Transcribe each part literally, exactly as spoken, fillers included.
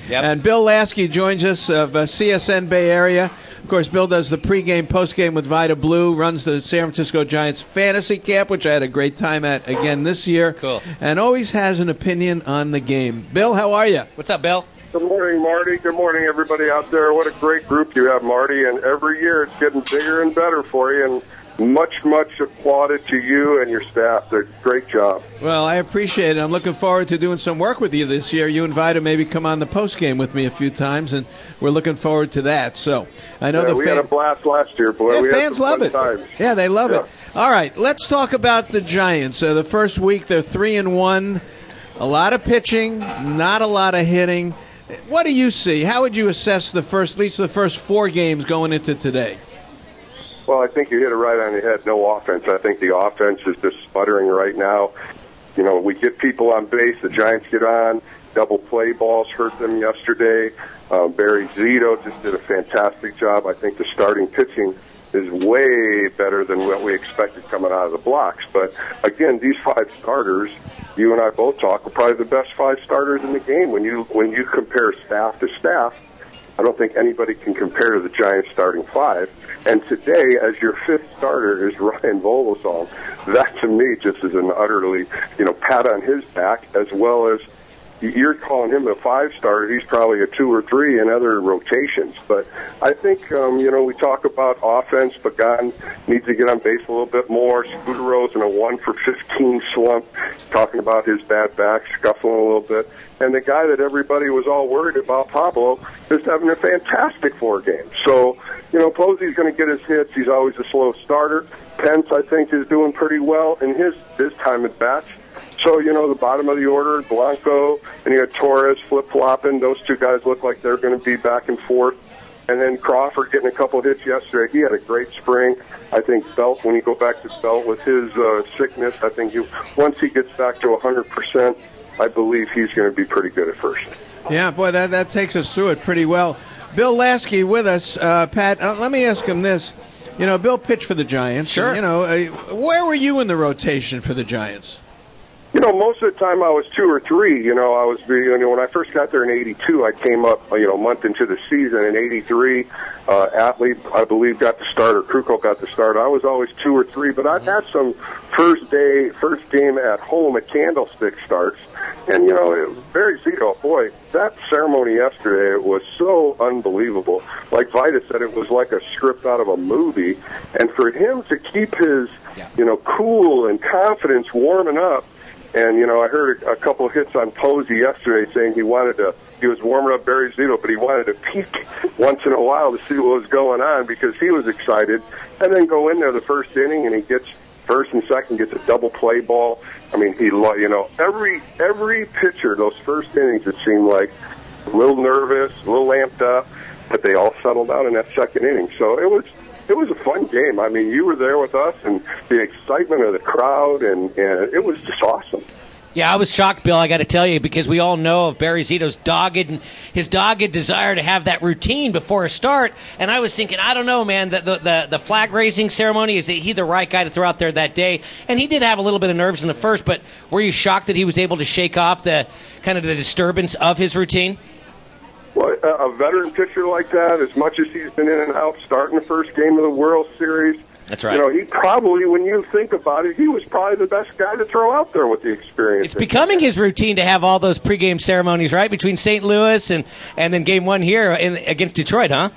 Yep. And Bill Lasky joins us of uh, C S N Bay Area. Of course, Bill does the pregame, postgame with Vida Blue, runs the San Francisco Giants fantasy camp, which I had a great time at again this year. Cool. And always has an opinion on the game. Bill, how are you? What's up, Bill? Good morning, Marty. Good morning, everybody out there. What a great group you have, Marty. And every year it's getting bigger and better for you. And much, much applauded to you and your staff. They're great job. Well, I appreciate it. I'm looking forward to doing some work with you this year. You and Vida maybe come on the postgame with me a few times, and we're looking forward to that. So I know yeah, the we fan- had a blast last year, boy. Yeah, we fans had some love fun it. Times. Yeah, they love yeah. it. All right, let's talk about the Giants. Uh, the first week they're three and one. A lot of pitching, not a lot of hitting. What do you see? How would you assess the first, at least the first four games going into today? Well, I think you hit it right on the head. No offense. I think the offense is just sputtering right now. You know, we get people on base. The Giants get on. Double play balls hurt them yesterday. Uh, Barry Zito just did a fantastic job. I think the starting pitching is way better than what we expected coming out of the blocks. But, again, these five starters, you and I both talk, are probably the best five starters in the game. When you when you compare staff to staff, I don't think anybody can compare to the Giants starting five. And today, as your fifth starter is Ryan Vogelsong, that to me just is an utterly, you know, pat on his back, as well as you're calling him a five starter. He's probably a two or three in other rotations. But I think, um, you know, we talk about offense. Pagan needs to get on base a little bit more. Scudero's in a one for fifteen slump, talking about his bad back, scuffling a little bit. And the guy that everybody was all worried about, Pablo, is having a fantastic four games. So, you know, Posey's going to get his hits. He's always a slow starter. Pence, I think, is doing pretty well in his, his time at bats. So, you know, the bottom of the order, Blanco, and you had Torres flip-flopping. Those two guys look like they're going to be back and forth. And then Crawford getting a couple hits yesterday. He had a great spring. I think Belt, when you go back to Belt with his uh, sickness, I think you once he gets back to one hundred percent, I believe he's going to be pretty good at first. Yeah, boy, that, that takes us through it pretty well. Bill Lasky with us. Uh, Pat, uh, let me ask him this. You know, Bill pitched for the Giants. Sure. And, you know, uh, where were you in the rotation for the Giants? You know, most of the time I was two or three. You know, I was, you know, when I first got there in eighty-two, I came up, you know, a month into the season. In eighty-three, uh, Athlete, I believe, got the start, or Krukow got the start. I was always two or three, but I've had some first day, first game at home at Candlestick starts. And, you know, it was Barry Zito, boy, that ceremony yesterday was so unbelievable. Like Vida said, it was like a script out of a movie. And for him to keep his, you know, cool and confidence warming up. And, you know, I heard a, a couple of hits on Posey yesterday saying he wanted to, he was warming up Barry Zito, but he wanted to peek once in a while to see what was going on because he was excited. And then go in there the first inning and he gets first and second, gets a double play ball. I mean, he, you know, every, every pitcher, those first innings, it seemed like a little nervous, a little amped up, but they all settled out in that second inning. So it was, It was a fun game. I mean, you were there with us, and the excitement of the crowd, and, and it was just awesome. Yeah, I was shocked, Bill, I got to tell you, because we all know of Barry Zito's dogged, his dogged desire to have that routine before a start, and I was thinking, I don't know, man, the, the, the, the flag-raising ceremony, is he the right guy to throw out there that day? And he did have a little bit of nerves in the first, but were you shocked that he was able to shake off the kind of the disturbance of his routine? Well, a veteran pitcher like that, as much as he's been in and out, starting the first game of the World Series, that's right. You know, he probably, when you think about it, he was probably the best guy to throw out there with the experience. It's becoming his routine to have all those pregame ceremonies, right, between Saint Louis and, and then game one here in, against Detroit, huh?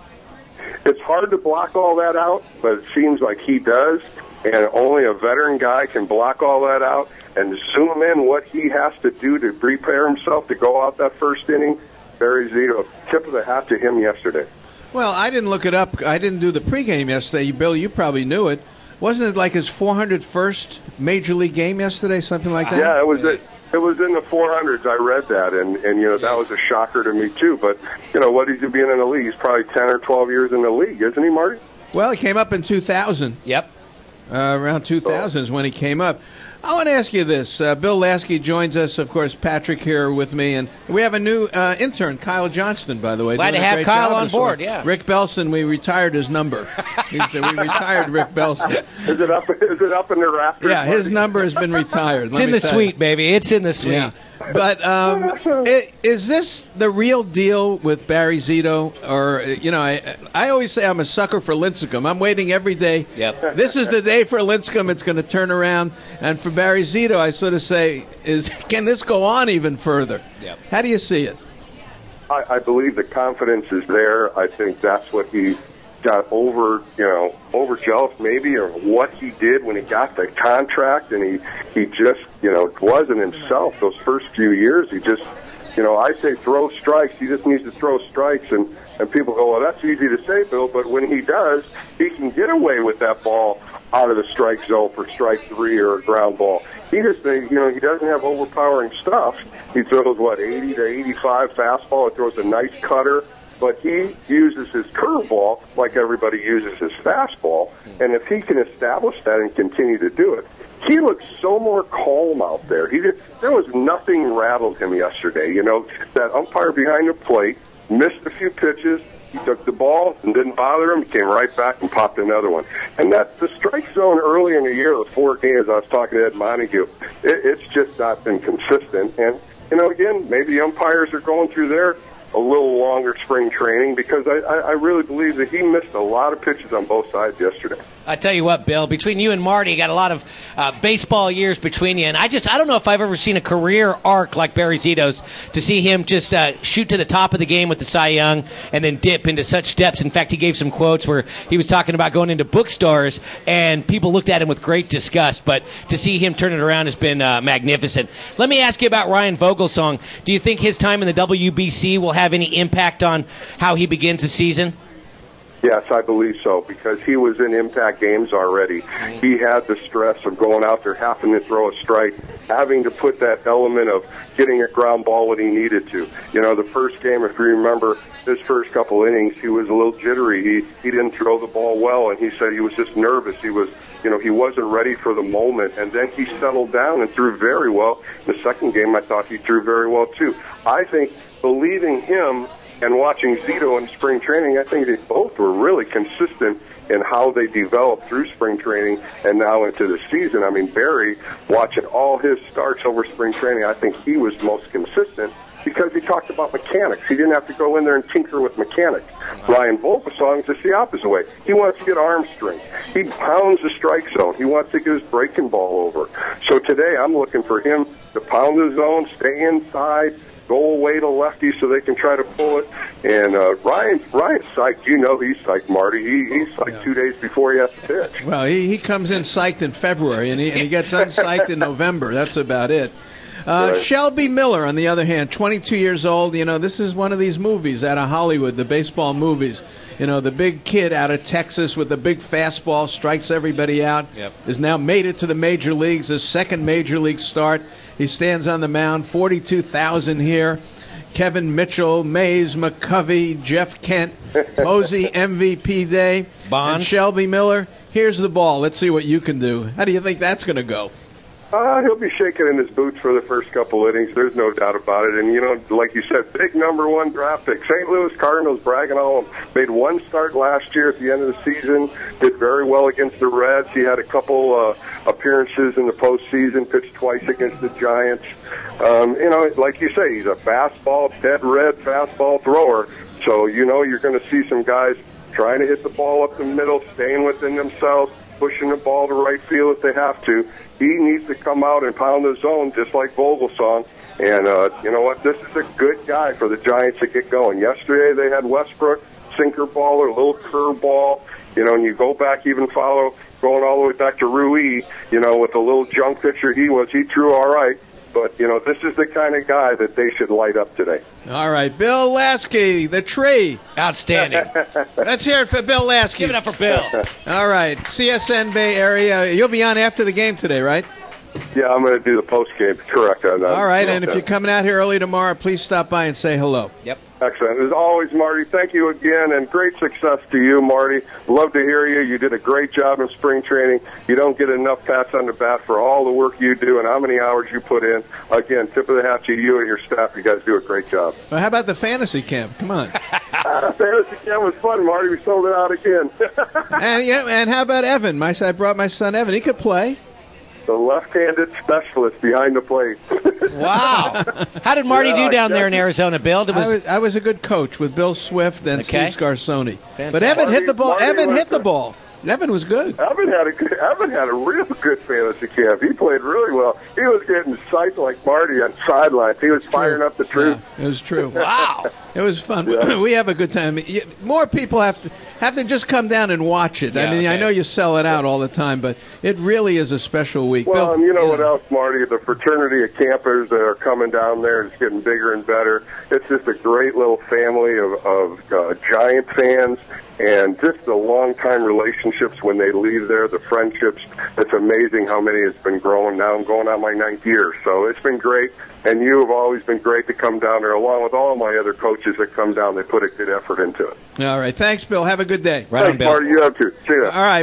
It's hard to block all that out, but it seems like he does, and only a veteran guy can block all that out and zoom in what he has to do to prepare himself to go out that first inning. Barry Zito, tip of the hat to him yesterday. Well, I didn't look it up. I didn't do the pregame yesterday. Bill, you probably knew it. Wasn't it like his four hundred first Major League game yesterday, something like that? Yeah, it was. It, it was in the four hundreds. I read that, and, and you know, that was a shocker to me, too. But, you know, what he's been in the league? He's probably ten or twelve years in the league, isn't he, Marty? Well, he came up in two thousand. Yep. Uh, around two thousand oh. is when he came up. I want to ask you this. Uh, Bill Lasky joins us, of course, Patrick here with me, and we have a new uh, intern, Kyle Johnston, by the way. Glad to have Kyle on board, yeah. Rick Belson, we retired his number. He said we retired Rick Belson. Is it up, is it up in the rafters? Yeah, his number has been retired. It's in the suite, baby. It's in the suite. Yeah. But um, it, is this the real deal with Barry Zito? Or, you know, I, I always say I'm a sucker for Lincecum. I'm waiting every day. Yep. This is the day for Lincecum. It's going to turn around. And for Barry Zito, I sort of say, is can this go on even further? Yep. How do you see it? I, I believe the confidence is there. I think that's what he got over, you know, over jealous maybe, or what he did when he got the contract, and he, he just, you know, wasn't himself those first few years. He just, you know, I say throw strikes. He just needs to throw strikes, and, and people go, well, that's easy to say, Bill, but when he does, he can get away with that ball out of the strike zone for strike three or a ground ball. He just, you know, he doesn't have overpowering stuff. He throws, what, eighty to eighty-five fastball. He throws a nice cutter. But he uses his curveball like everybody uses his fastball. And if he can establish that and continue to do it, he looks so more calm out there. He did, there was nothing rattled him yesterday. You know, that umpire behind the plate missed a few pitches. He took the ball and didn't bother him. He came right back and popped another one. And that's the strike zone early in the year, the four games I was talking to Ed Montague. It, it's just not been consistent. And, you know, again, maybe the umpires are going through their a little longer spring training, because I, I, I really believe that he missed a lot of pitches on both sides yesterday. I tell you what, Bill, between you and Marty, you got a lot of uh, baseball years between you, and I just I don't know if I've ever seen a career arc like Barry Zito's, to see him just uh, shoot to the top of the game with the Cy Young and then dip into such depths. In fact, he gave some quotes where he was talking about going into bookstores, and people looked at him with great disgust, but to see him turn it around has been uh, magnificent. Let me ask you about Ryan Vogelsong. Do you think his time in the W B C will have any impact on how he begins the season? Yes, I believe so, because he was in impact games already. He had the stress of going out there, having to throw a strike, having to put that element of getting a ground ball when he needed to. You know, the first game, if you remember, his first couple innings, he was a little jittery. He he didn't throw the ball well, and he said he was just nervous. He was, you know, he wasn't ready for the moment, and then he settled down and threw very well. The second game, I thought he threw very well, too. I think believing him and watching Zito in spring training, I think they both were really consistent in how they developed through spring training and now into the season. I mean, Barry, watching all his starts over spring training, I think he was most consistent because he talked about mechanics. He didn't have to go in there and tinker with mechanics. Ryan Vogelsong is just the opposite way. He wants to get arm strength. He pounds the strike zone. He wants to get his breaking ball over. So today I'm looking for him to pound the zone, stay inside, go away to lefty so they can try to pull it. And uh, Ryan, Ryan's psyched. You know he's psyched, Marty. He, he's psyched yeah. two days before he has to pitch. Well, he, he comes in psyched in February, and he, and he gets unpsyched in November. That's about it. Uh, right. Shelby Miller, on the other hand, twenty-two years old. You know, this is one of these movies out of Hollywood, the baseball movies. You know, the big kid out of Texas with the big fastball, strikes everybody out, yep. has now made it to the major leagues, his second major league start. He stands on the mound, forty-two thousand here. Kevin Mitchell, Mays, McCovey, Jeff Kent, Mosey, M V P day. Bonds. And Shelby Miller, here's the ball. Let's see what you can do. How do you think that's going to go? Uh, he'll be shaking in his boots for the first couple innings. There's no doubt about it. And, you know, like you said, big number one draft pick. Saint Louis Cardinals bragging on him. Made one start last year at the end of the season. Did very well against the Reds. He had a couple uh, appearances in the postseason. Pitched twice against the Giants. Um, you know, like you say, he's a fastball, dead red fastball thrower. So, you know, you're going to see some guys trying to hit the ball up the middle, staying within themselves, pushing the ball to right field if they have to. He needs to come out and pound the zone just like Vogelsong. And, uh, you know what, this is a good guy for the Giants to get going. Yesterday they had Westbrook, sinker baller, little curve ball. You know, and you go back, even follow, going all the way back to Rui, you know, with the little junk pitcher he was, he threw all right. But, you know, this is the kind of guy that they should light up today. All right, Bill Lasky, the tree. Outstanding. Let's hear it for Bill Lasky. Give it up for Bill. All right, C S N Bay Area. You'll be on after the game today, right? Yeah, I'm going to do the post game. Correct. On that. All right, and if you're coming out here early tomorrow, please stop by and say hello. Yep. Excellent. As always, Marty, thank you again, and great success to you, Marty. Love to hear you. You did a great job in spring training. You don't get enough pats on the bat for all the work you do and how many hours you put in. Again, tip of the hat to you and your staff. You guys do a great job. Well, how about the fantasy camp? Come on. uh, fantasy camp was fun, Marty. We sold it out again. and yeah, and how about Evan? My I brought my son Evan. He could play. the left-handed specialist behind the plate. Wow. How did Marty Yeah, do down there in exactly. Arizona, Bill? It I was, was, I was a good coach with Bill Swift and Okay. Steve Scarsoni. Fantastic. But Evan hit the ball. Marty- Marty Evan hit went the to- ball. Evan was good. Evan had a good, Evan had a real good fantasy camp. He played really well. He was getting psyched like Marty on sidelines. He was firing up the truth. Yeah, it was true. wow. It was fun. Yeah. We have a good time. You- More people have to have to just come down and watch it. Yeah, I mean, I okay. know you sell it out all the time, but it really is a special week. Well, Bill, and you know what else, Marty? The fraternity of campers that are coming down there is getting bigger and better. It's just a great little family of, of uh, Giant fans, and just the long-time relationships when they leave there, the friendships. It's amazing how many has been growing now. I'm going on my ninth year, so it's been great. And you have always been great to come down there, along with all my other coaches that come down. They put a good effort into it. All right. Thanks, Bill. Have a good day. Right on, Thanks, Bill. Marty. You have too. See ya. All right.